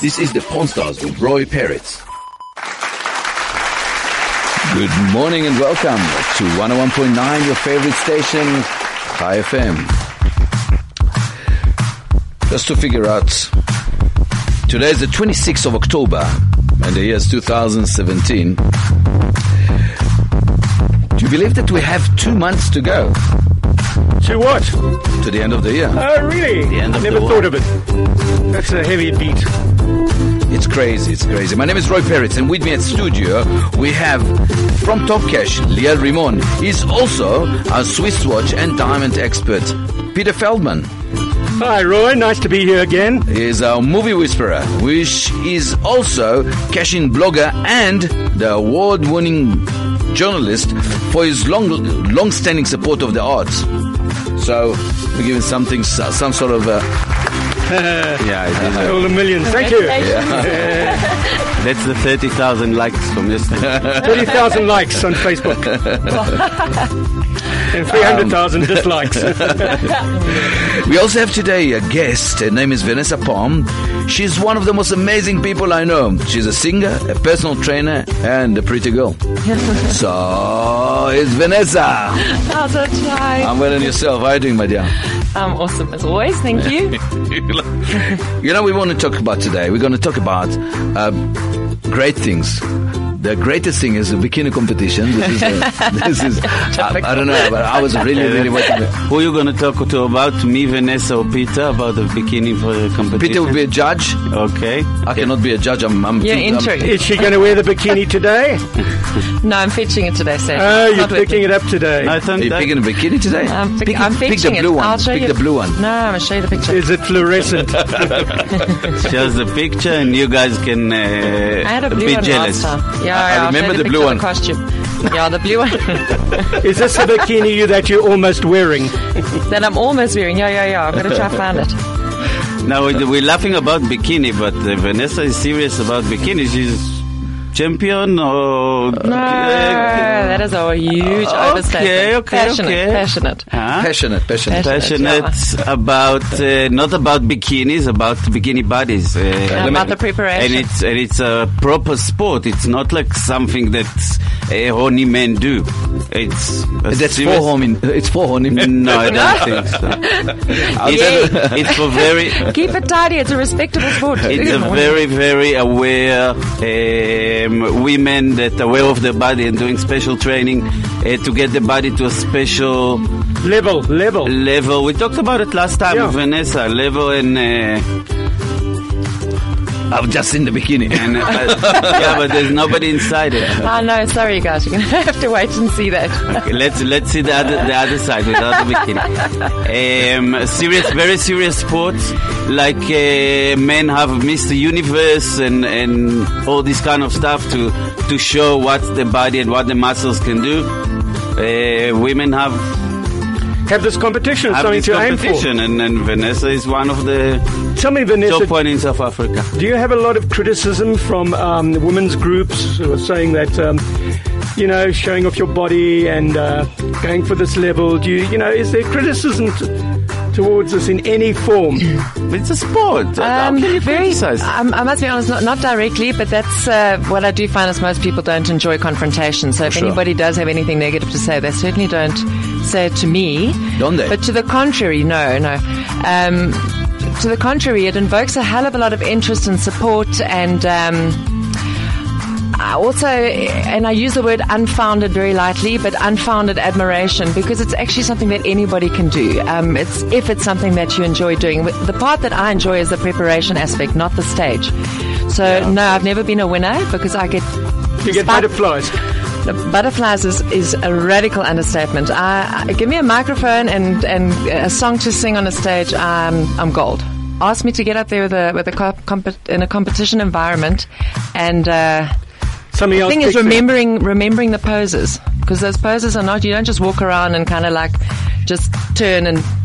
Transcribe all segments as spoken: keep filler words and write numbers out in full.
This is the Pawn Stars with Roy Peretz. Good morning and welcome to one oh one point nine, your favorite station, Chai F M. Just to figure out, today is the twenty-sixth of October and the year is two thousand seventeen. Do you believe that we have two months to go? To what? To the end of the year. Oh, really? The end of Never the thought of it. That's a heavy beat. It's crazy, it's crazy. My name is Roy Peretz, and with me at studio, we have, from Top Cash, Liel Rimon. He's also our Swiss watch and diamond expert, Peter Feldman. Hi, Roy. Nice to be here again. He's our movie whisperer, which is also cash-in blogger and the award-winning journalist for his long, long-standing support of the arts. So, we're giving something, some sort of... Uh, yeah, it is. All the millions. Thank you. Yeah. That's the thirty thousand likes from yesterday. thirty thousand likes on Facebook. And three hundred thousand um, dislikes. We also have today a guest. Her name is Vanessa Palm. She's one of the most amazing people I know. She's a singer, a personal trainer, and a pretty girl. So, it's Vanessa. How's that, Chai? I'm well, and yourself. How are you doing, my dear? I'm awesome as always. Thank you. You know, we want to talk about today. We're going to talk about uh, great things. The greatest thing is the bikini competition. This is, a, this is I, I don't know, but I was really, really waiting. Who are you going to talk to about? Me, Vanessa, or Peter about the bikini for the competition? Peter will be a judge. Okay. I cannot be a judge. I'm, I'm You're too, I'm, Is she going to wear the bikini today? No, I'm fetching it today, sir. Oh, you're picking it up today. I are you picking a bikini today? I'm, pick, pick, I'm pick fetching the blue it. one. I'll show pick you the blue one. No, I'm going to show you the picture. Is it fluorescent? Shows the picture and you guys can uh, I had a blue be one jealous. last time. Yeah, I, yeah, I remember the blue one. The costume. Yeah, the blue one. Is this the bikini you that you're almost wearing? That I'm almost wearing. Yeah, yeah, yeah. I'm going to try to find it. Now, we're laughing about bikini, but uh, Vanessa is serious about bikini. She's champion or... No, that is a huge okay, overstatement. Okay, passionate, okay. Passionate. Huh? Passionate, passionate. Passionate, passionate about, uh, not about bikinis, about bikini bodies. Uh, yeah, about the preparation. And it's, and it's a proper sport. It's not like something that uh, horny men do. It's That's for horny, it's for horny men. No, I don't think so. It's, it's for very... Keep it tidy. It's a respectable sport. It's a very, very aware... Uh, Um, women that are aware of their body and doing special training uh, to get the body to a special level. Level. Level. We talked about it last time yeah. with Vanessa. Level and. Uh, I'm just in the bikini. And, uh, yeah, but there's nobody inside it. Oh no, sorry guys, you're gonna have to wait and see that. Okay, let's let's see the other the other side without the bikini. Um, serious, very serious sports like uh, men have Mister Universe and and all this kind of stuff to to show what the body and what the muscles can do. Uh, women have. Have this competition, have something this to competition aim for. And, and Vanessa is one of the Tell me, Vanessa, top one in South Africa. Do you have a lot of criticism from um, women's groups who are saying that, um, you know, showing off your body and uh, going for this level? Do you, you know, is there criticism t- towards us in any form? It's a sport. Um, How can you very, criticize? um, I must be honest, not, not directly, but that's uh, what I do find is most people don't enjoy confrontation. So if Sure. anybody does have anything negative to say, they certainly don't say it to me. Don't they? But to the contrary, no, no. Um, to the contrary, it invokes a hell of a lot of interest and support and... Um, also, and I use the word unfounded very lightly, but unfounded admiration, because it's actually something that anybody can do. Um, it's if it's something that you enjoy doing. The part that I enjoy is the preparation aspect, not the stage. So yeah. No, I've never been a winner because I get you get butterflies. The butterflies is, is a radical understatement. I, I, give me a microphone and, and a song to sing on a stage, I'm I'm gold. Ask me to get up there with a with a comp- in a competition environment, and. Uh, Something the else thing is remembering remembering the poses, because those poses are not, you don't just walk around and kind of like just turn and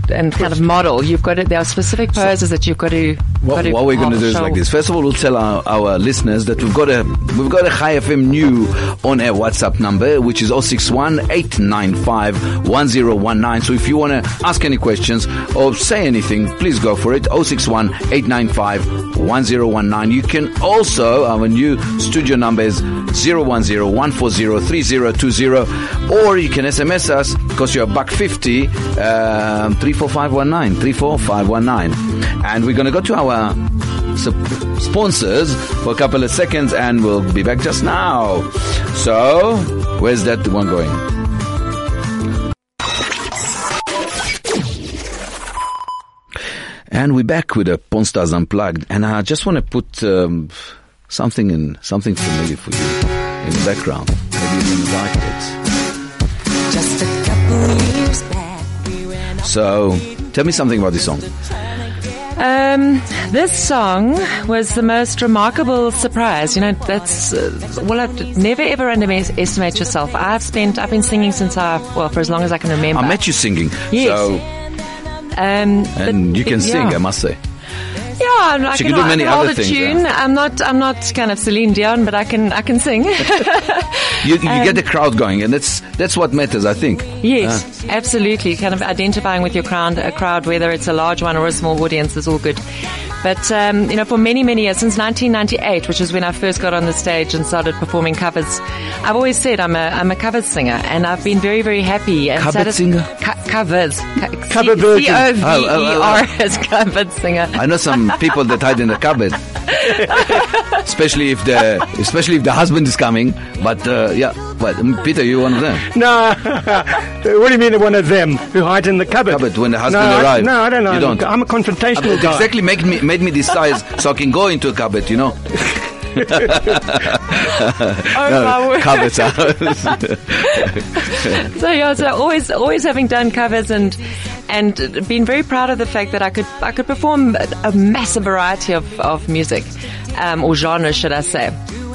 and kind of model. You've got to, there are specific poses that you've got to. What, got to what we're going to do is show. like this. First of all, we'll tell our, our listeners that we've got a we've got a Chai F M new on air WhatsApp number, which is zero six one eight nine five one zero one nine. So if you want to ask any questions or say anything, please go for it. zero six one eight nine five one zero one nine. You can also, our new studio number is zero one zero one four zero three zero two zero, or you can S M S us because you're a buck fifty, um, three four five one nine, three four five one nine. And we're going to go to our sup- sponsors for a couple of seconds and we'll be back just now. So, where's that one going? And we're back with a Pawn Stars Unplugged, and I just want to put um, something in something familiar for you in the background. Maybe you didn't like it. Just a couple years back, we ran out. So, tell me something about this song. Um, this song was the most remarkable surprise. You know, that's uh, well, I've never ever underestimate yourself. I've spent, I've been singing since I, well, for as long as I can remember. I met you singing. Yes. So, um, and but- you can yeah. sing, I must say. Yeah, I She can, can do I many can hold other a things, tune. yeah. I'm not, I'm not kind of Celine Dion, but I can, I can sing. You, you get the crowd going, and that's that's what matters, I think. Yes, absolutely. Kind of identifying with your crowd, a crowd, whether it's a large one or a small audience, is all good. But, um, you know, for many, many years, since nineteen ninety-eight, which is when I first got on the stage and started performing covers, I've always said I'm a, I'm a covers singer, and I've been very, very happy. And Covered satis- singer? Co- covers. Co- Cover C- virgin. C O V E R Oh, oh, oh, as covered singer. I know some people that hide in the cupboard, especially if the especially if the husband is coming. But uh, yeah, but um, Peter, you're one of them. No, what do you mean one of them who hide in the cupboard? Cupboard when the husband no, I- arrives. No, I don't know. You don't. I'm a confrontational It guy. exactly made me made me decide so I can go into a cupboard, you know. Oh, my word. Cupboards out. So yeah, so always, always having done covers and and been very proud of the fact that I could I could perform a massive variety of of music, um, or genres, should I say?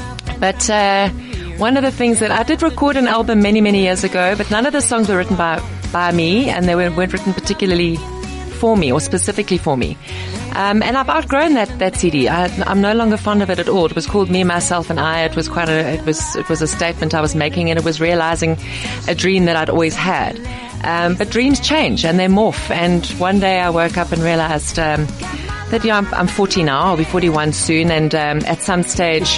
But uh, one of the things that I did record an album many many years ago, but none of the songs were written by by me, and they weren't, weren't written particularly for me or specifically for me. Um, and I've outgrown that, that C D. I, I'm no longer fond of it at all. It was called Me, Myself and I. It was quite a, it was, it was a statement I was making, and it was realizing a dream that I'd always had. Um, but dreams change and they morph. And one day I woke up and realized, um, that, yeah, I'm, I'm forty now. I'll be forty-one soon. And, um, at some stage,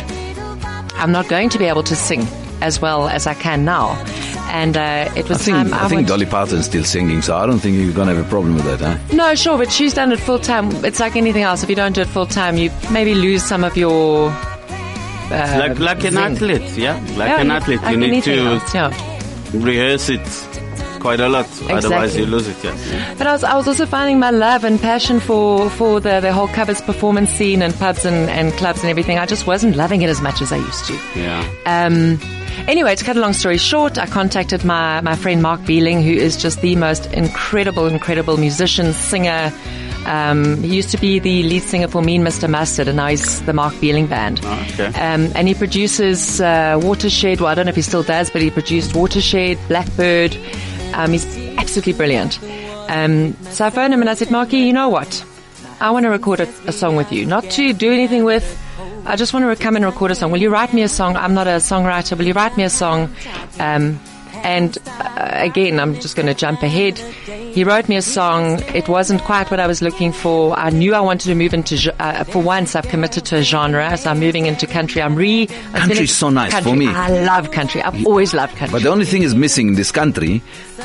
I'm not going to be able to sing as well as I can now. And uh, it was I think time I, I think wanted- Dolly Parton's still singing, so I don't think you're gonna have a problem with that, huh? No, sure, but she's done it full time. It's like anything else. If you don't do it full time, you maybe lose some of your. Uh, like like an zing. athlete, yeah, like Yeah, an you- athlete, like you need anything to else, yeah. rehearse it quite a lot, otherwise Exactly. you lose it. Yeah. But I was, I was also finding my love and passion for, for the, the whole covers performance scene and pubs and, and clubs and everything. I just wasn't loving it as much as I used to. Yeah. Um, anyway, to cut a long story short, I contacted my, my friend Mark Beeling, who is just the most incredible, incredible musician, singer. Um, he used to be the lead singer for Mean Mister Mustard, and now he's the Mark Beeling Band. Oh, okay. Um, and he produces uh, Watershed. Well, I don't know if he still does, but he produced Watershed, Blackbird. Um, he's absolutely brilliant. Um, so I phoned him and I said, Marky, you know what? I want to record a, a song with you. Not to do anything with. I just want to come and record a song. Will you write me a song? I'm not a songwriter. Will you write me a song? Um, and uh, again, I'm just going to jump ahead. He wrote me a song. It wasn't quite what I was looking for. I knew I wanted to move into, ge- uh, for once, I've committed to a genre. So I'm moving into country. I'm re. I'm Country feeling- is so nice for country. me. I love country. I've always loved country. But the only thing is missing in this country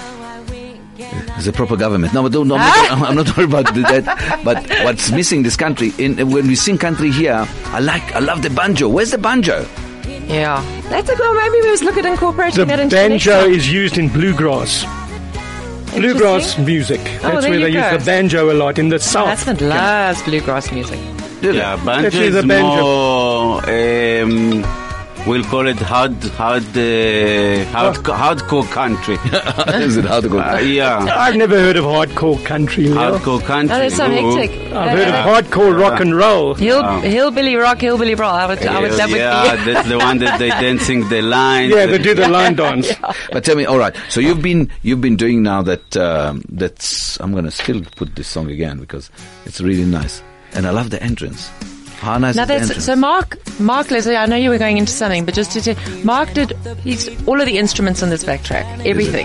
is a proper government. No, but don't, no, I'm, Ah. not, I'm not worried about that. But what's missing in this country, in, when we sing country here, I like, I love the banjo. Where's the banjo? Yeah. That's a good. Maybe we was looking at incorporating The that into the next banjo song. is used in bluegrass. Bluegrass music. That's there where you they go. use the banjo a lot in the My south. husband loves bluegrass music. Did Yeah, it? banjo Actually, is the banjo. more um, we'll call it hard, hard, uh, hard, hardcore country. Is it hardcore? Uh, yeah, I've never heard of hardcore country, Leo. hardcore country. No, that's so Ooh. hectic. I've heard of hardcore rock and roll. Hill, hillbilly rock, hillbilly roll. I would, I would, that would yeah, be. that's the one that they dancing the line. Yeah, they do the line dance. But tell me, all right. So you've been you've been doing now that um, that's. I'm gonna still put this song again because it's really nice, and I love the entrance. How nice Now is the that's, entrance? so Mark, Mark Leslie, I know you were going into something, but just to say, Mark did he's, all of the instruments on this backtrack, everything.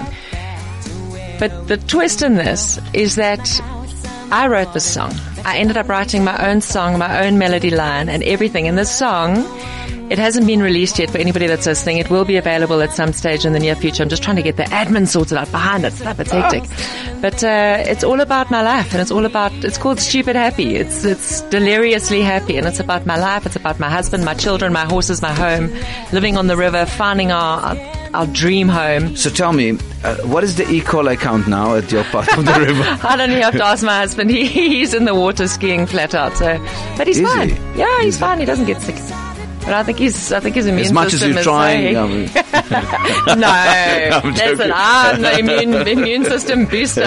But the twist in this is that I wrote this song. I ended up writing my own song, my own melody line and everything. And this song, it hasn't been released yet for anybody that's listening. It will be available at some stage in the near future. I'm just trying to get the admin sorted out behind it. Stuff, it's hectic. But uh, it's all about my life, and it's all about, it's called Stupid Happy. It's it's deliriously happy, and it's about my life. It's about my husband, my children, my horses, my home, living on the river, finding our our, our dream home. So tell me, uh, what is the e-call account now at your part of the river? I don't even have to ask my husband. He, he's in the water skiing flat out. So, but he's Is fine. he? Yeah, he's Is he? fine. He doesn't get sick. But I think he's, I think his immune As much as system you're is trying. so- I mean, no, I'm that's joking. an I'm the immune immune system booster.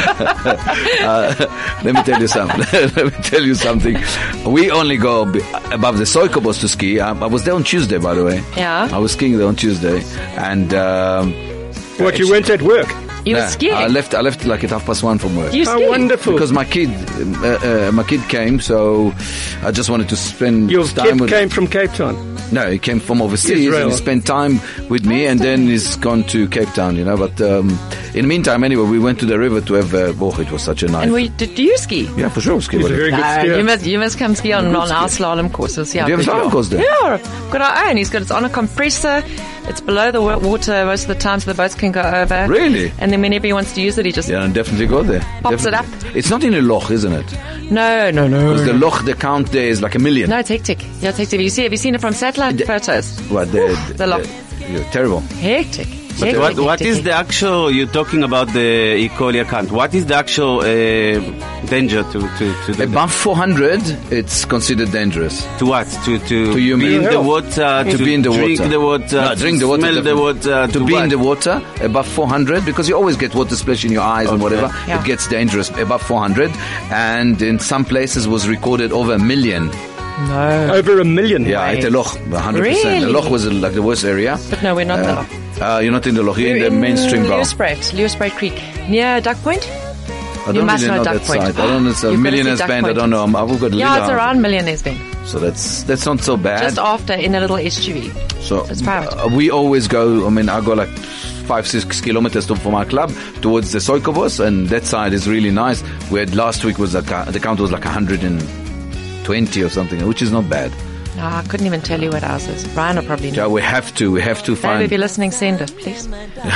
uh, let me tell you something. Let me tell you something. We only go b- above the Soikobos to ski. I, I was there on Tuesday, by the way. Yeah. I was skiing there on Tuesday, and um, What, you went at work? You were nah, skiing. I left. I left like at half past one from work. You How skiing? wonderful. Because my kid, uh, uh, my kid came, so I just wanted to spend Your time kid with. came from Cape Town. No, he came from overseas Israel. and he spent time with me, and then he's gone to Cape Town, you know. But um, in the meantime, anyway, we went to the river to have. Uh, oh, it was such a nice. And we, do, do you ski? yeah, for sure, ski. He's a buddy. very good No, skier. you must you must come ski on, on our slalom courses. Yeah, Do you have a good slalom job. course there? Yeah, we've got our own. He's got it's on a compressor. It's below the wa- water most of the time, so the boats can go over. Really? And then whenever he wants to use it, he just Yeah, and definitely go there. Pops it Definitely. It's not in a loch, isn't it? no, no, no. Because the loch, the count there is like a million. No, it's hectic. Yeah, it's hectic. You see, have you seen it from satellite photos? What the, the loch. yeah, terrible. Hectic. But Hectic, what, what hectic, is the hectic. actual, you're talking about the E. coli account, what is the actual uh, danger to, to, to the, Above four hundred, it's considered dangerous. to what? To, to, To human be in the health. water, To be in the drink water. the water, No, drink the water. smell the definitely. water, To, be what? in the water above four hundred, because you always get water splash in your eyes and Okay. whatever. Yeah. It gets dangerous above four hundred, and in some places was recorded over a million. No. Over a million. Yeah, at the loch, one hundred percent. The Really? loch was uh, like the worst area. But no, we're not Uh, there. uh, you're not in the loch. You're in the We're mainstream bar. Leosprat, Leosprat Creek. Near Duck Point? I you don't must really know know Duck that Point. side. I don't know. It's a You've got to see millionaire's Duck band. I Point. don't know. I'm, I've got Yeah, it's Lila. around Millionaires Bend. So that's that's not so bad. Just after in a little S U V. So It's private. uh, we always go. I mean, I go like five, six kilometers to, from our club towards the Soikobos, and that side is really nice. We had last week was like a, the count was like one hundred twenty or something, which is not bad. No, I couldn't even tell you what ours is. Brian will probably know. Yeah, we have to. We have to Baby, if find. you're listening, send it, please.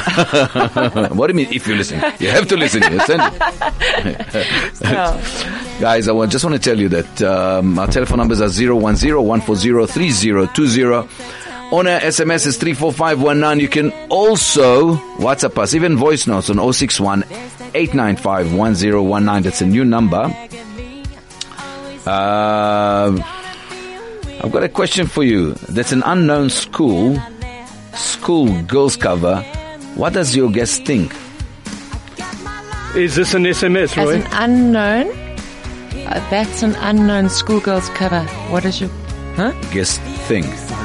What do you mean? If you listen, you have to listen. You send it. Oh. Guys, I want, just want to tell you that um, our telephone numbers are zero one zero one four zero three zero two zero. On our S M S is three four five one nine. You can also WhatsApp us, even voice notes on zero six one eight nine five one zero one nine. That's a new number. Uh, I've got a question for you. That's an unknown school, school girls cover. What does your guest think? Is this an S M S, As Roy? an unknown, uh, that's an unknown schoolgirl's cover. What is your, huh? Guest think?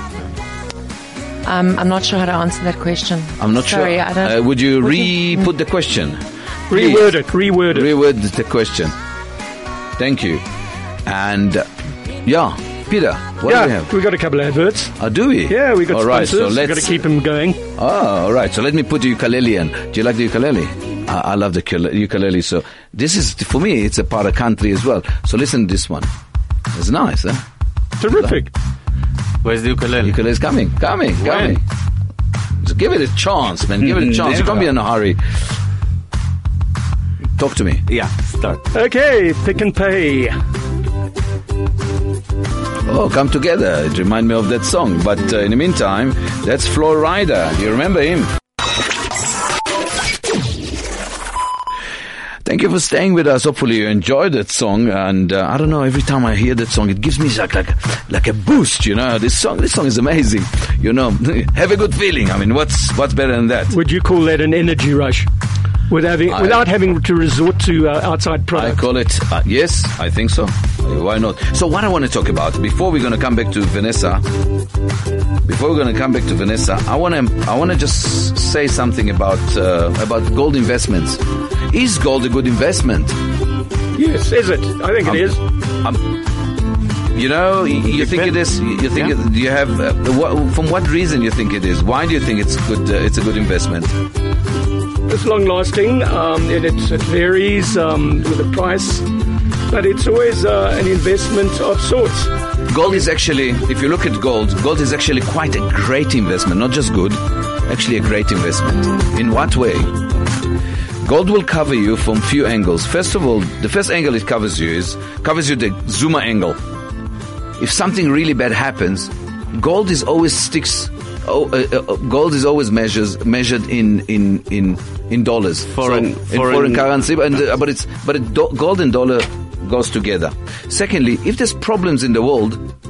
Um, I'm not sure how to answer that question. I'm not Sorry, sure. I don't. Uh, would you Would you- re-put the question? Reword it, reword it. Reword the question. Thank you. And uh, yeah, Peter, what do we Yeah, have? we got a couple of adverts. Oh, do we? Yeah, we got All right, sponsors. so we got let's. to keep them going. Oh, all right. So let me put the ukulele in. Do you like the ukulele? I, I love the ukule- ukulele. So this is for me. It's a part of country as well. So listen to this one. It's nice, huh? Terrific. Where's the ukulele? Ukulele's coming, coming, When? coming. Just give it a chance, man. Give it a chance. You can't be in a hurry. Talk to me. Yeah, start. Okay, Pick and Pay. Oh, come together. It reminds me of that song. But uh, in the meantime, that's Flo Rida. Do you remember him? Thank you for staying with us. Hopefully you enjoyed that song. And uh, I don't know, every time I hear that song, it gives me like like like a boost. You know, this song this song is amazing. You know, have a good feeling. I mean, what's what's better than that? Would you call that an energy rush? With having, I- without having to resort to uh, outside I products. call it, uh, yes, I think so. Why not? So what I want to talk about, before we're going to come back to Vanessa, before we're going to come back to Vanessa, I want to I want to just say something about uh, about gold investments. Is gold a good investment? Yes, is it? I think Um, it is. Um, you know, y- you think it is. You think Yeah. it, you have. Uh, what, from what reason you think it is? Why do you think it's good? Uh, it's a good investment. It's long lasting, um, and it, it varies um, with the price, but it's always uh, an investment of sorts. Gold is actually, if you look at gold, gold is actually quite a great investment. Not just good, actually a great investment. In what way? Gold will cover you from few angles. First of all, the first angle it covers you is covers you the Zuma angle. If something really bad happens, gold is always sticks. Oh, uh, uh, gold is always measures measured in in in in dollars, Foreign- so, in foreign- foreign currency. And uh, but it's but it do, gold and dollar goes together. Secondly, if there's problems in the world,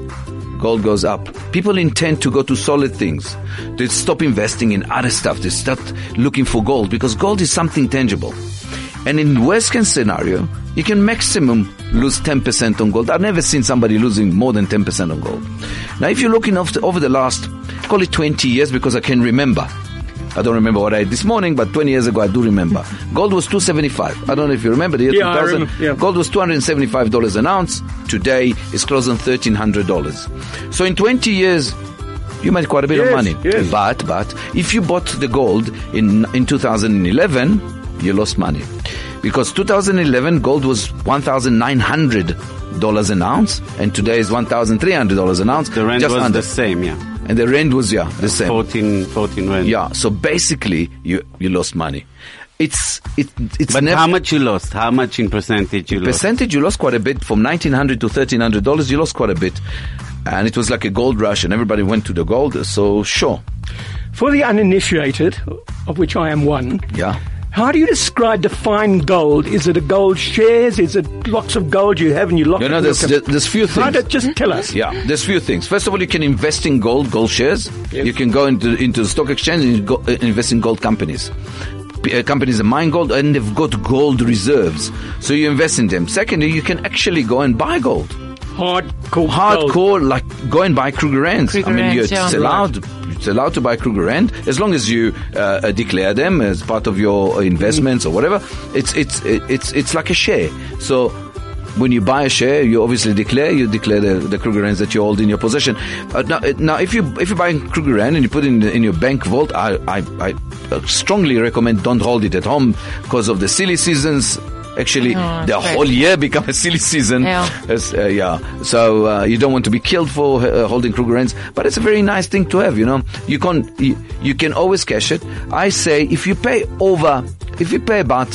gold goes up. People intend to go to solid things. They stop investing in other stuff. They start looking for gold because gold is something tangible. And in worst case scenario, you can maximum lose ten percent on gold. I've never seen somebody losing more than ten percent on gold. Now, if you're looking over the, over the last, call it twenty years, because I can remember. I don't remember what I did this morning, but twenty years ago I do remember. Gold was two seventy-five. I don't know if you remember the year Yeah, I two thousand. remember, yeah. Gold was two hundred seventy-five dollars an ounce. Today it's close on thirteen hundred dollars. So in twenty years, you made quite a bit Yes, of money. yes. But, but, if you bought the gold in, in two thousand eleven, you lost money. Because two thousand eleven, gold was one thousand nine hundred dollars an ounce, and today is one thousand three hundred dollars an ounce. The rand just was under. the same, yeah. And the rand was, yeah, the same. fourteen, fourteen rand. Yeah, so basically, you, you lost money. It's, it, it's But never... how much you lost? How much in percentage you lost? Percentage, you lost quite a bit. From nineteen hundred to thirteen hundred dollars, you lost quite a bit. And it was like a gold rush, and everybody went to the gold, so sure. For the uninitiated, of which I am one, Yeah. how do you describe, define gold? Is it a gold shares? Is it lots of gold you have and you lock You it know, in there's, your there's, cap- there's few How things. do- just tell us. Yeah, there's few things. First of all, you can invest in gold, gold shares. Yes. You can go into into the stock exchange and you go, uh, invest in gold companies. P- uh, companies that mine gold and they've got gold reserves, so you invest in them. Secondly, you can actually go and buy gold. Hardcore. Hardcore, gold. like go and buy Kruger Rands. I Kruger mean, you, Rands, yeah. it's allowed. It's allowed to buy Kruger Rand as long as you uh, uh, declare them as part of your investments or whatever. It's it's it's it's like a share. So when you buy a share, you obviously declare you declare the, the Kruger Rands that you hold in your possession. Uh, now, uh, now, if you if you buy Kruger Rand and you put it in the, in your bank vault, I I, I strongly recommend don't hold it at home because of the silly seasons. Actually, Oh, the that's whole great. year become a silly season. Yeah. As, uh, yeah. So uh, you don't want to be killed for uh, holding Kruger Rands, but it's a very nice thing to have. You know, you can you, you can always cash it. I say if you pay over, if you pay about,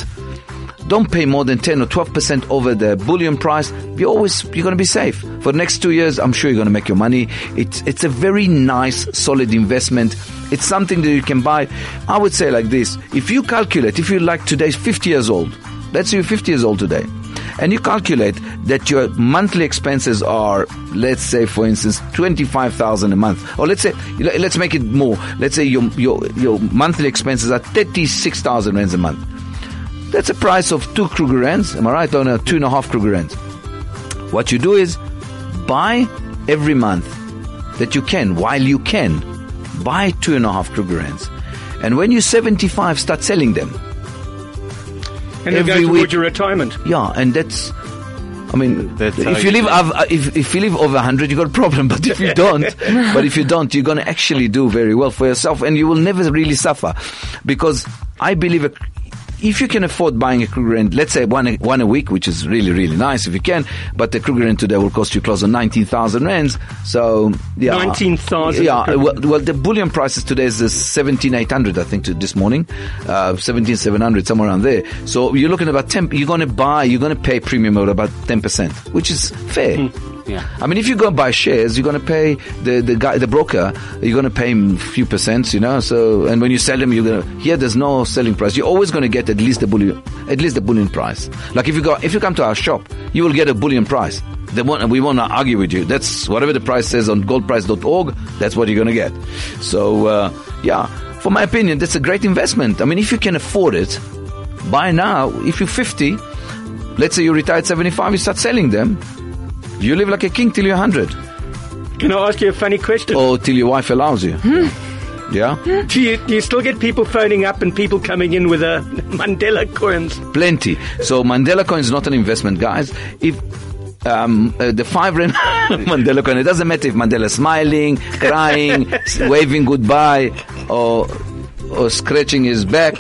don't pay more than ten or twelve percent over the bullion price. You always you're going to be safe for the next two years. I'm sure you're going to make your money. It's it's a very nice, solid investment. It's something that you can buy. I would say like this: if you calculate, if you're like today's fifty years old. Let's say you're fifty years old today, and you calculate that your monthly expenses are, let's say, for instance, twenty-five thousand a month, or let's say, let's make it more. Let's say your your your monthly expenses are thirty-six thousand rands a month. That's a price of two Kruger Rands. Am I right? Or no, two and a half Kruger Rands. What you do is buy every month that you can, while you can, buy two and a half Kruger Rands, and when you're seventy-five, start selling them. And it every goes towards week. your retirement. Yeah, and that's, I mean, That's how if you you live, do av- if, if you live over one hundred, you got a problem. But if you don't, but if you don't, you're going to actually do very well for yourself, and you will never really suffer, because I believe a, if you can afford buying a Kruger Rand, let's say one a, one a week, which is really really nice if you can, but the Kruger Rand today will cost you close to nineteen thousand rands. So yeah, nineteen thousand. Yeah, well, well, the bullion prices today is seventeen eight hundred, I think, to this morning, uh, seventeen seven hundred, somewhere around there. So you're looking at about ten. You're going to buy, you're going to pay premium at about ten percent, which is fair. Hmm. Yeah. I mean, if you go and buy shares, you're going to pay the, the guy, the broker, you're going to pay him a few percents, you know, so, and when you sell them, you're going to, here there's no selling price. You're always going to get at least the bullion, at least the bullion price. Like if you go, if you come to our shop, you will get a bullion price. They won't, we won't argue with you. That's whatever the price says on gold price dot org, that's what you're going to get. So, uh, yeah, for my opinion, that's a great investment. I mean, if you can afford it, buy now. If you're fifty, let's say you retire at seventy-five, you start selling them. You live like a king till you're one hundred. Can I ask you a funny question? Or till your wife allows you. Yeah? Do you, do you still get people phoning up and people coming in with uh, Mandela coins? Plenty. So Mandela coin is not an investment, guys. If um, uh, the five rand Mandela coin, it doesn't matter if Mandela is smiling, crying, waving goodbye, or or scratching his back.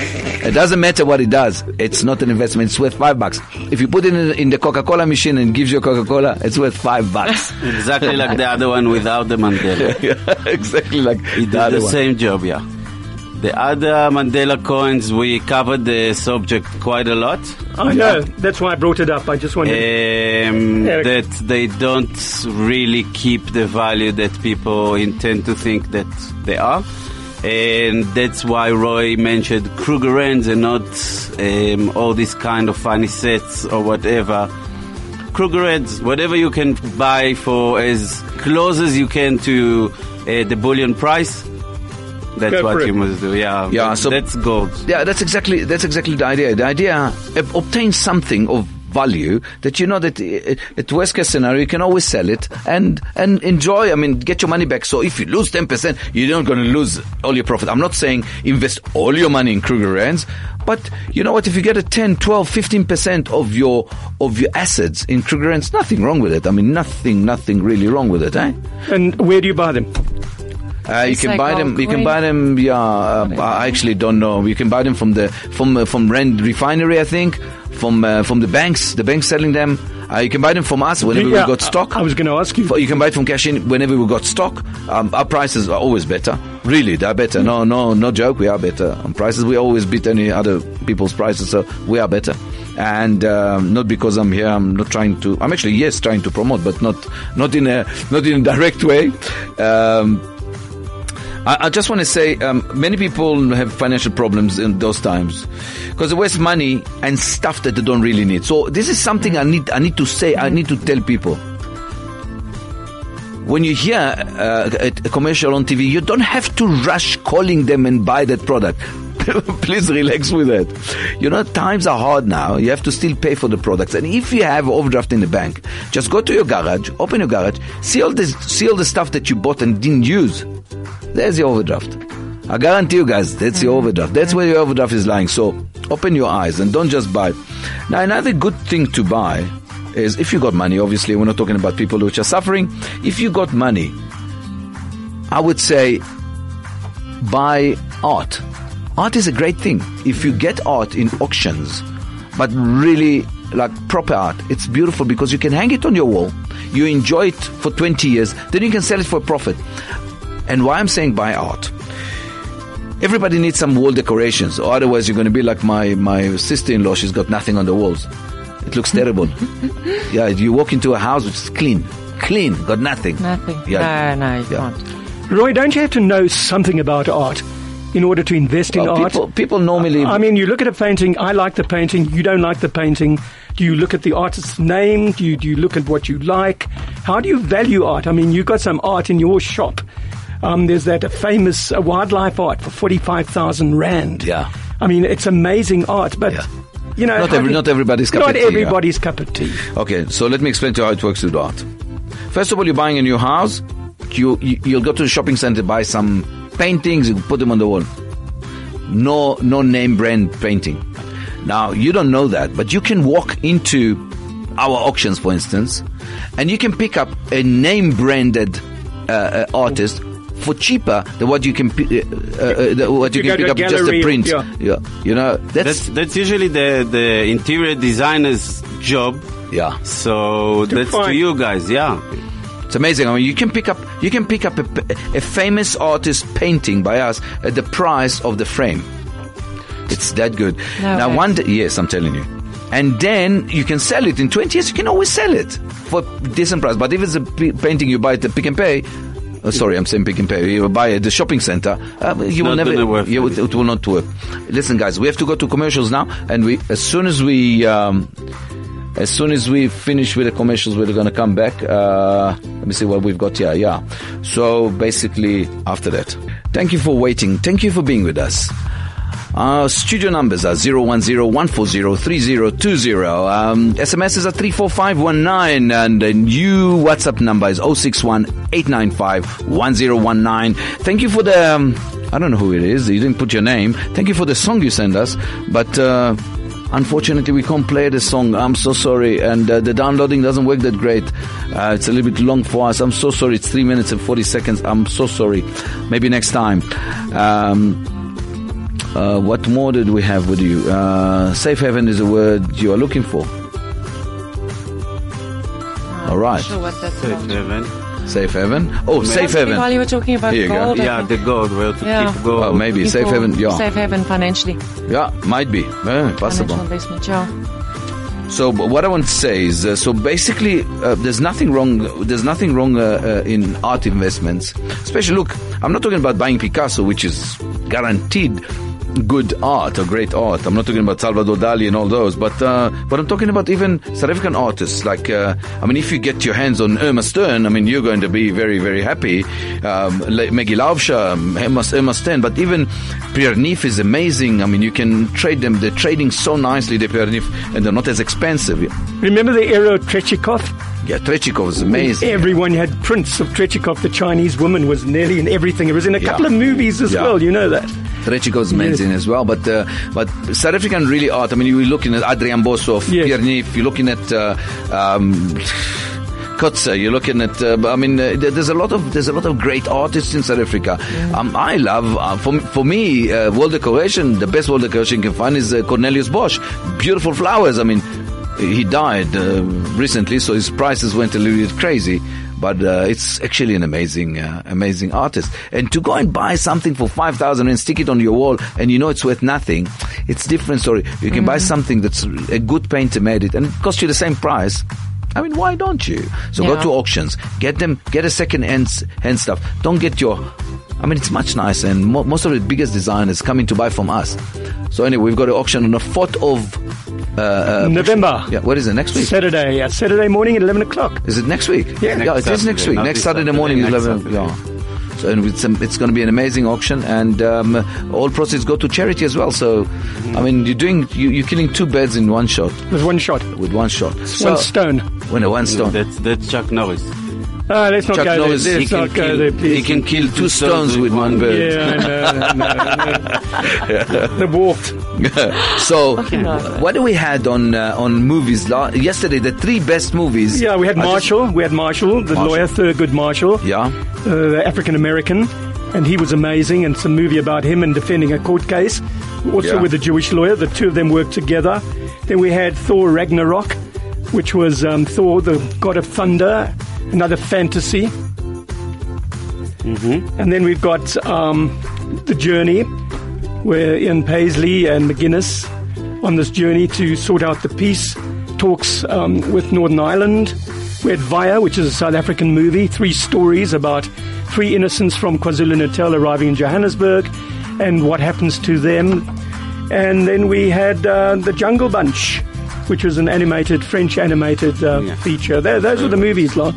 It doesn't matter what it does. It's not an investment. It's worth five bucks. If you put it in, in the Coca-Cola machine and it gives you a Coca-Cola, it's worth five bucks. Exactly like the other one without the Mandela. Yeah, exactly like It the does other the one. same job, yeah. The other Mandela coins, we covered the subject quite a lot. I know. That's why I brought it up. I just wanted... Um, Eric. that they don't really keep the value that people intend to think that they are. And that's why Roy mentioned Krugerrands and not um, all these kind of funny sets or whatever. Krugerrands, whatever you can buy for as close as you can to uh, the bullion price, that's Go for what it. you must do. Yeah, Yeah, so- that's gold. Yeah, that's exactly that's exactly the idea. The idea uh, obtain something of value that you know that uh, at worst case scenario you can always sell it and and enjoy. I mean, get your money back. So if you lose ten percent, you're not going to lose all your profit. I'm not saying invest all your money in Krugerrands, but you know what? If you get a ten, twelve, fifteen percent of your of your assets in Krugerrands, nothing wrong with it. I mean, nothing, nothing really wrong with it, eh? And where do you buy them? Uh, you It's can like buy all them. You can green. buy them. Yeah, uh, I actually don't know. You can buy them from the from uh, from Rand Refinery, I think. From uh, from the banks. The banks selling them. Uh, you can buy them from us whenever Yeah, we got stock. I was going to ask you. You can buy it from Cash In whenever we got stock. Um, our prices are always better. Really, they're better. No, no, no joke. We are better on prices. We always beat any other people's prices, so we are better. And um, not because I'm here. I'm not trying to. I'm actually yes trying to promote, but not not in a not in a direct way. Um, I, I just want to say, um, many people have financial problems in those times because they waste money and stuff that they don't really need. So this is something I need. I need to say. I need to tell people. When you hear uh, a, a commercial on T V, you don't have to rush calling them and buy that product. Please relax with that. You know, times are hard now. You have to still pay for the products. And if you have overdraft in the bank, just go to your garage, open your garage, see all this, see all the stuff that you bought and didn't use. There's your overdraft. I guarantee you guys, that's your overdraft. That's where your overdraft is lying. So open your eyes and don't just buy. Now, another good thing to buy is if you got money, obviously, we're not talking about people which are suffering. If you got money, I would say buy art. Art is a great thing. If you get art in auctions, but really like proper art, it's beautiful because you can hang it on your wall. You enjoy it for twenty years, then you can sell it for a profit. And why I'm saying buy art. Everybody needs some wall decorations, or otherwise you're going to be like my, my sister-in-law. She's got nothing on the walls. It looks terrible. Yeah, you walk into a house which is clean. Clean, got nothing. Nothing. Yeah. No, no, you Yeah. can't. Roy, don't you have to know something about art in order to invest in Well, art? people, people normally... I mean, you look at a painting, I like the painting, you don't like the painting. Do you look at the artist's name? Do you, do you look at what you like? How do you value art? I mean, you've got some art in your shop. Um, there's that famous uh, wildlife art for forty-five thousand rand. Yeah. I mean, it's amazing art, but, Yeah. you know... Not how every- do- not everybody's cup Not of tea, yeah. everybody's cup of tea. Okay, so let me explain to you how it works with art. First of all, you're buying a new house. You, you, you'll go to the shopping center, buy some paintings, and put them on the wall. No, no name brand painting. Now, you don't know that, but you can walk into our auctions, for instance, and you can pick up a name branded uh, uh, artist for cheaper than what you can pi- uh, uh, the, what you, You can go pick to up a just a gallery, print. yeah. Yeah, you know that's, That's that's usually the the interior designer's job. yeah. So that's to find- you guys, yeah. It's amazing. I mean, you can pick up you can pick up a, a famous artist painting by us at the price of the frame. It's that good. No now, way. one day, yes, I'm telling you. and then you can sell it in twenty years. You can always sell it for decent price. But if it's a p- painting you buy at the Pick and Pay, uh, sorry, I'm saying Pick and Pay, you buy at the shopping center, uh, you will Not never, gonna work. you, it, it will not work. Listen, guys, we have to go to commercials now, and we as soon as we. Um, As soon as we finish with the commercials, we're going to come back. Uh, let me see what we've got here. Yeah. So basically, after that. Thank you for waiting. Thank you for being with us. Our studio numbers are zero one zero one four zero three zero two zero. Um, S M S is at three four five one nine. And the new WhatsApp number is zero six one eight nine five one zero one nine. Thank you for the... Um, I don't know who it is. You didn't put your name. Thank you for the song you sent us. But... Uh, Unfortunately, we can't play the song. I'm so sorry. And uh, the downloading doesn't work that great. Uh, it's a little bit long for us. I'm so sorry. It's three minutes and forty seconds. I'm so sorry. Maybe next time. Um, uh, what more did we have with you? Uh, safe haven is a word you are looking for. I'm All right. not sure what that's Safe about. haven. Safe haven. Oh, safe Possibly haven. While you were talking about Here you go. gold, I Yeah, think. the gold, where to Yeah. keep gold. Oh, maybe. People- Safe haven. Yeah. Safe haven financially. Yeah, might be. Eh, possible. Financial investment, yeah. So but what I want to say is, uh, so basically, uh, there's nothing wrong. There's nothing wrong uh, uh, in art investments. Especially, look, I'm not talking about buying Picasso, which is guaranteed good art or great art. I'm not talking about Salvador Dali and all those, but uh, but I'm talking about even South African artists. Like, uh, I mean, if you get your hands on Irma Stern, I mean, you're going to be very, very happy. Um, like Maggie Lauvscher, Irma, Irma Stern, but even Pierre Neef is amazing. I mean, you can trade them. They're trading so nicely, the Pierre Neef, and they're not as expensive. Remember the era of Trechikov? Yeah, Trechikov is amazing. Everyone had prints of Trechikov. The Chinese woman was nearly in everything. It was in a Yeah. couple of movies as Yeah. well, you know that. Trechikov is amazing as well, but uh, but South African really art. I mean, you're looking at Adrian Boshoff, Yes. Pierre Neef, you're looking at uh, um, Kotze, you're looking at. Uh, I mean, uh, there- there's a lot of there's a lot of great artists in South Africa. Um, I love uh, for for me uh, wall decoration. The best wall decoration you can find is uh, Cornelius Bosch. Beautiful flowers. I mean, he died uh, recently, so his prices went a little bit crazy. But uh, it's actually an amazing, uh, amazing artist. And to go and buy something for five thousand and stick it on your wall, and you know it's worth nothing, it's a different story. You can buy something that's a good painter made it, and it costs you the same price. I mean, why don't you? So go Yeah. to auctions, get them, get a second hand, hand stuff. Don't get your. I mean, it's much nicer, and mo- most of the biggest designers coming to buy from us. So anyway, we've got an auction on the fourth of uh, uh, November. Yeah, what is it? Next week? Saturday, yeah. Saturday morning at eleven o'clock. Is it next week? Yeah. yeah, it is Saturday, next week. not Next this Saturday Saturday, morning, next eleven. Saturday. Yeah. So and it's, um, it's going to be an amazing auction, and um, all proceeds go to charity as well. So, I mean, you're doing you, you're killing two birds in one shot With one shot. with one shot. So, One stone. When a one stone. That's, that's Chuck Norris. Ah, let's not Chuck go Norris, there. he Let's can not go kill- there, He please. can kill two stones with one bird. Yeah, I know, I know. The walked. So, no. what do we had on uh, on movies la- yesterday? The three best movies. Yeah, we had I just- Marshall. We had Marshall, the Marshall. lawyer, Thurgood Marshall, Yeah. uh, the African American, and he was amazing. And it's a movie about him and defending a court case, also Yeah. with a Jewish lawyer. The two of them worked together. Then we had Thor Ragnarok, which was um, Thor, the god of thunder, another fantasy. Mm-hmm. And then we've got um, The Journey, where Ian Paisley and McGuinness on this journey to sort out the peace talks um, with Northern Ireland. We had Vaya, which is a South African movie, three stories about three innocents from KwaZulu-Natal arriving in Johannesburg and what happens to them. And then we had uh, The Jungle Bunch, which was an animated, French animated uh, Yeah. feature. Th- those were the movies, lot.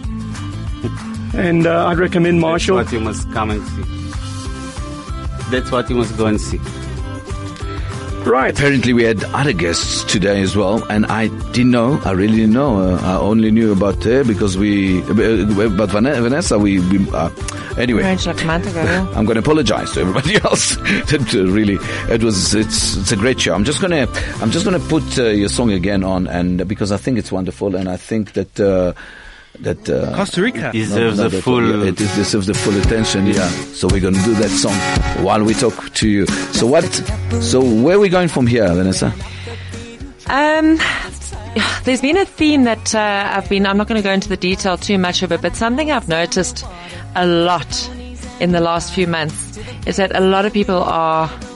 And uh, I'd recommend Marshall. That's what you must come and see. That's what you must go and see. Right. Apparently, we had other guests today as well, and I didn't know. I really didn't know. Uh, I only knew about her because we, uh, about Van- Vanessa. We, we uh, anyway. Arranged like a month ago, yeah. I'm going to apologize to everybody else. that uh, really, it was it's it's a great show. I'm just gonna I'm just gonna put uh, your song again on, and because I think it's wonderful, and I think that. Uh, that uh, Costa Rica. Deserves no, a that- full. yeah, it is- deserves the full attention. Yeah, so we're going to do that song while we talk to you. So what? So where are we going from here, Vanessa? Um, there's been a theme that uh, I've been, I'm not going to go into the detail too much of it, but something I've noticed a lot in the last few months is that a lot of people are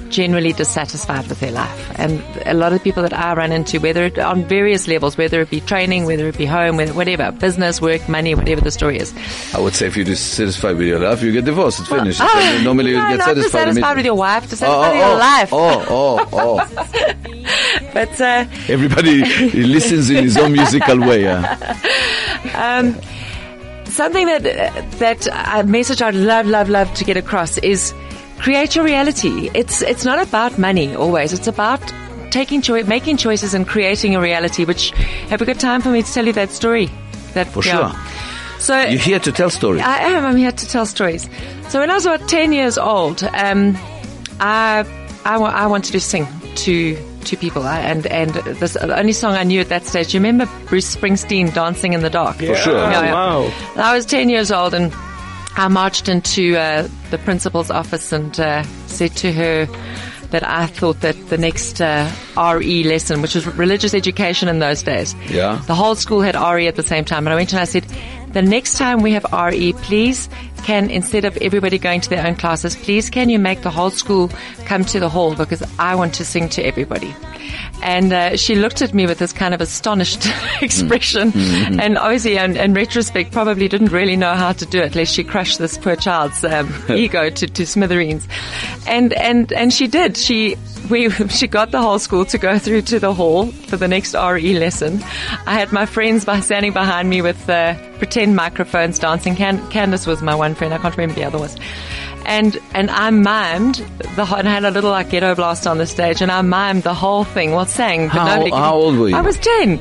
generally dissatisfied with their life. And a lot of people that I run into, whether it, on various levels, whether it be training, whether it be home, whether, whatever, business, work, money, whatever the story is. I would say if you're dissatisfied with your life, you get divorced. It's finished. Well, oh, Normally no, you get not satisfied. dissatisfied with your wife, dissatisfied oh, oh, with your oh, life. Oh, oh, oh. But uh, everybody listens in his own musical way. Yeah. Um, something that that a message I'd love, love, love to get across is create your reality. It's it's not about money always. It's about taking choice, making choices, and creating a reality. Which, have we got time for me to tell you that story? That for yeah. sure. So you're here to tell stories. I am. I'm here to tell stories. So when I was about ten years old, um, I I, wa- I wanted to sing to. to people, I, and and this, the only song I knew at that stage. You remember Bruce Springsteen, "Dancing in the Dark"? For sure. Yeah, yeah. Wow. I was ten years old, and I marched into uh, the principal's office and uh, said to her that I thought that the next uh, R E lesson, which was religious education in those days, Yeah. the whole school had R E at the same time. And I went and I said, the next time we have R E, please can, instead of everybody going to their own classes, please can you make the whole school come to the hall, because I want to sing to everybody. And uh, she looked at me with this kind of astonished expression, Mm-hmm. and obviously, in, in retrospect, probably didn't really know how to do it, lest she crushed this poor child's um, ego to, to smithereens. And and and she did. She we she got the whole school to go through to the hall for the next R E lesson. I had my friends by standing behind me with uh, pretend microphones dancing. Can- Candace was my one friend. I can't remember the other was. And and I mimed the whole, and I had a little like ghetto blast on the stage, and I mimed the whole thing. Well, sang, but How- nobody. could- how old were you? I was ten.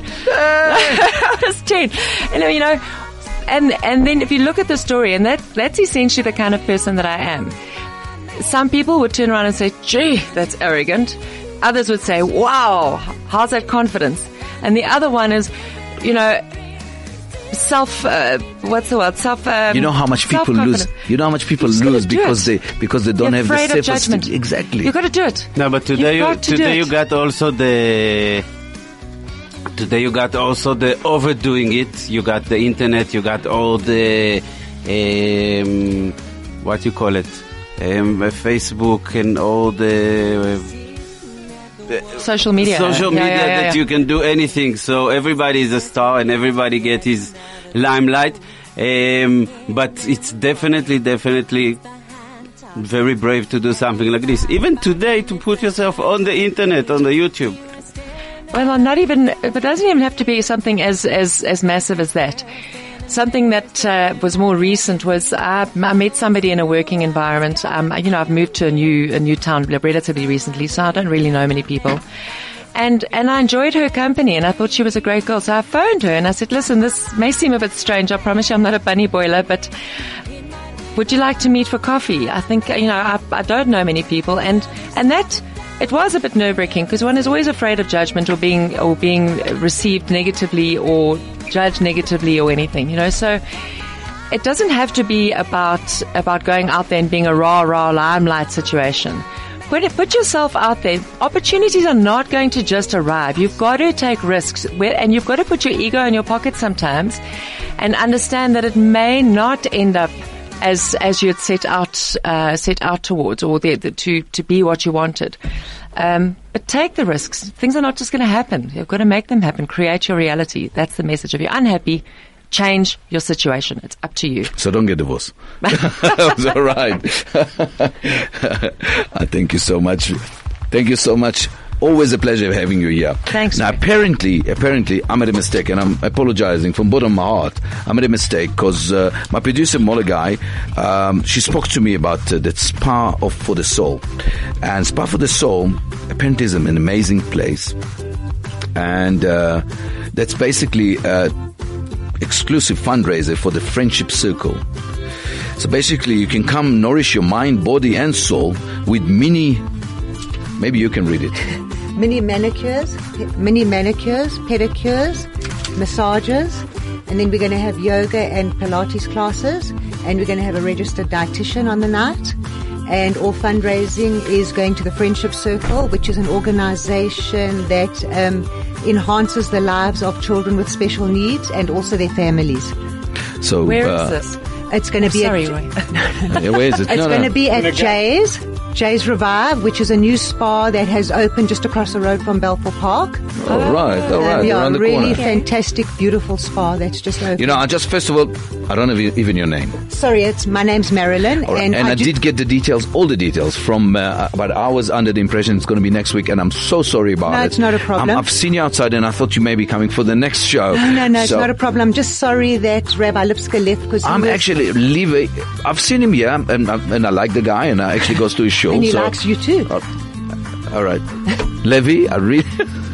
I was ten. And you know, and and then if you look at the story, and that that's essentially the kind of person that I am. Some people would turn around and say, "Gee, that's arrogant." Others would say, "Wow, how's that confidence?" And the other one is, you know. Self, uh, what's the word? Self. Um, You know how much people lose. self-confidence. You know how much people You just lose gotta do because it. they because they don't You're have the afraid of self-esteem. judgment. Exactly. You got to do it. No, but today You've you got to do today it. you got also the today you got also the overdoing it. You got the internet. You got all the um, what you call it, um, Facebook and all the. Uh, Social media. social Yeah, media yeah, yeah, that yeah. you can do anything. So everybody is a star and everybody get his limelight. Um, but it's definitely, definitely very brave to do something like this. Even today, to put yourself on the internet, on the YouTube. Well, not even. It doesn't even have to be something as as as massive as that. Something that uh, was more recent was uh, I met somebody in a working environment. Um, you know, I've moved to a new a new town relatively recently, so I don't really know many people. And and I enjoyed her company, and I thought she was a great girl. So I phoned her and I said, "Listen, this may seem a bit strange. I promise you, I'm not a bunny boiler, but would you like to meet for coffee? I think you know I, I don't know many people, and and that." It was a bit nerve-wracking because one is always afraid of judgment or being or being received negatively or judged negatively or anything, you know. So it doesn't have to be about about going out there and being a rah rah limelight situation. Put it, put yourself out there. Opportunities are not going to just arrive. You've got to take risks, and you've got to put your ego in your pocket sometimes, and understand that it may not end up as as you had set out uh, set out towards, or the, the, to to be what you wanted. Um, but take the risks. Things are not just going to happen. You've got to make them happen. Create your reality. That's the message. If you're unhappy, change your situation. It's up to you. So don't get divorced. That's all right. I thank you so much. Thank you so much. Always a pleasure having you here. Thanks. Now, Rick. apparently, apparently, I made a mistake, and I'm apologizing from bottom of my heart. I made a mistake because uh, my producer, Mologai, um, she spoke to me about uh, that Spa of for the Soul, and Spa for the Soul apparently is an amazing place, and uh, that's basically a exclusive fundraiser for the Friendship Circle. So basically, you can come nourish your mind, body, and soul with mini. Maybe you can read it. Mini manicures, pe- mini manicures, pedicures, massages, and then we're going to have yoga and Pilates classes, and we're going to have a registered dietitian on the night. And all fundraising is going to the Friendship Circle, which is an organization that um, enhances the lives of children with special needs and also their families. So Where uh, is this? It's going to be Sorry, at, Roy. yeah, where is it? it's No, going no. to be at Jay's Jay's Revive, which is a new spa that has opened just across the road from Balfour Park. All right, all right, Um, yeah, around the really corner. fantastic, beautiful spa that's just opened. You know, I just first of all, I don't know if- even your name. Sorry, it's my name's Marilyn, All right. and, And, I, ju- did get the details, all the details from, uh, but I was under the impression it's going to be next week, and I'm so sorry about No, it. it's not a problem. Um, I've seen you outside, and I thought you may be coming for the next show. No, no, no, it's So not a problem. I'm just sorry that Rabbi Lipska left because I'm actually leaving. I've seen him here, and, and I like the guy, and I actually goes to his show. and he so. likes you too. All right. Levi, I really,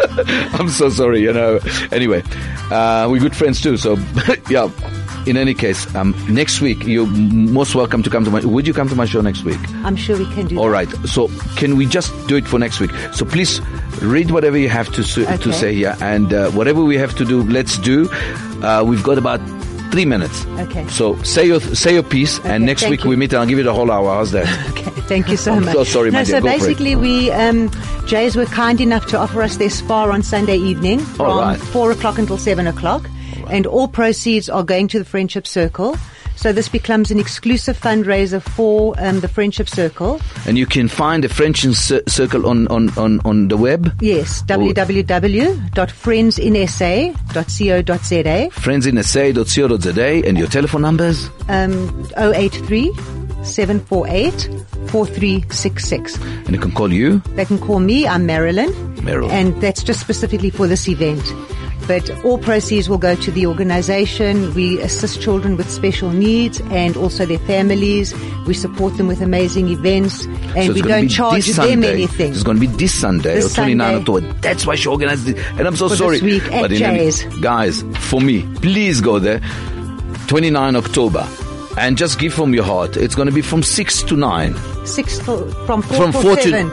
I'm so sorry, you know. Anyway, uh, we're good friends too, so, yeah. In any case, um, next week, you're most welcome to come to my, would you come to my show next week? I'm sure we can do All that. right. So can we just do it for next week? So please read whatever you have to, su- to Okay. say here, and uh, whatever we have to do, let's do. Uh, we've got about three minutes. Okay. So say your, say your piece, Okay, and next thank week you. we meet and I'll give you the whole hour. How's that? Okay, thank you so I'm much. so sorry, no, my dear. so Go for it. basically, we um, Jays were kind enough to offer us their spa on Sunday evening from All right. four o'clock until seven o'clock, and all proceeds are going to the Friendship Circle. So this becomes an exclusive fundraiser for um, the Friendship Circle. And you can find the Friendship Cir- Circle on, on, on, on the web. Yes, w w w dot friends in s a dot co dot z a. friends in s a dot co dot z a, and your telephone numbers. Um, oh eight three, seven four eight, four three six six. And you can call you. They can call me. I'm Marilyn. Marilyn. And that's just specifically for this event. But all proceeds will go to the organization. We assist children with special needs and also their families. We support them with amazing events. And So it's we gonna don't be charge this them Sunday. anything. It's going to be this Sunday, This or twenty-ninth Sunday. October. That's why she organized it. And I'm so For sorry. this week at But in any- Jay's. guys, for me, please go there. twenty-ninth October. And just give from your heart. It's going to be from six to nine. Six till, from four From till four to- seven.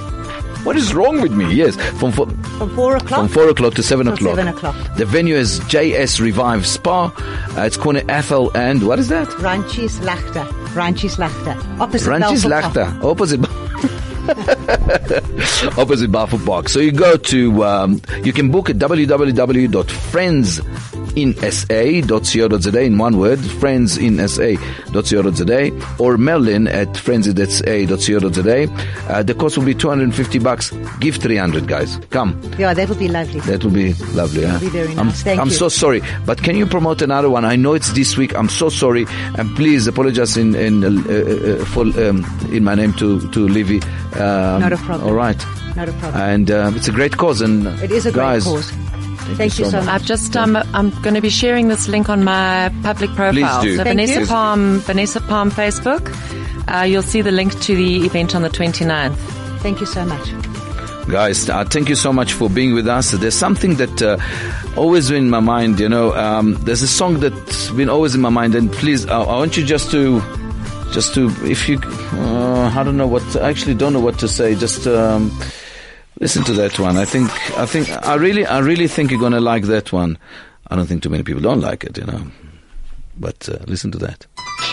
What is wrong with me? Yes. From four, From four o'clock. from four o'clock to seven Till o'clock. seven o'clock. The venue is J S Revive Spa. Uh, it's corner Ethel and what is that? Ranchis Lachter. Ranchis Lachter. Opposite Ranchis Balfour Park. Lachter, opposite opposite Balfour Park. So you go to, um, you can book at w w w dot friends in s a dot co dot z a in one word, friends in s a dot co dot z a, or Merlin at friends in s a dot co dot z a. Uh, the cost will be two hundred fifty bucks. Give three hundred, guys. Come. Yeah, that would be lovely. That would be lovely. Huh? be very I'm, nice. Thank I'm you. so sorry, but can you promote another one? I know it's this week. I'm so sorry, and please apologize in in uh, uh, for um, in my name to to Livy. Um, Not a problem. All right, Not a problem. and uh, it's a great cause, and It is a guys, great cause. Thank, Thank you so much. I've just um, I'm going to be sharing this link on my public profile. Please do. So Thank Vanessa you. Palm, Vanessa Palm Facebook. Uh, you'll see the link to the event on the twenty-ninth. Thank you so much. Guys, uh, thank you so much for being with us. There's something that uh, always in my mind, you know. Um, there's a song that's been always in my mind, and please, uh, I want you just to, just to, if you, uh, I don't know what, I actually don't know what to say. Just um, listen to that one. I think, I think, I really, I really think you're gonna like that one. I don't think too many people don't like it, you know. But uh, listen to that.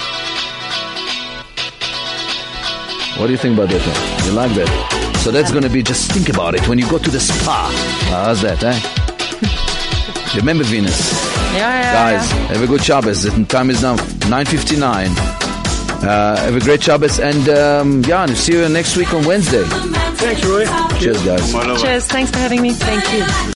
What do you think about that one? You like that? So that's going to be, just think about it when you go to the spa. Uh, how's that, eh? Remember Venus. Yeah, yeah, Guys, yeah. have a good Shabbos. The time is now nine fifty-nine. Uh, have a great Shabbos, and um, yeah, and see you next week on Wednesday. Thanks, Roy. Cheers, guys. Cheers. Thanks for having me. Thank you.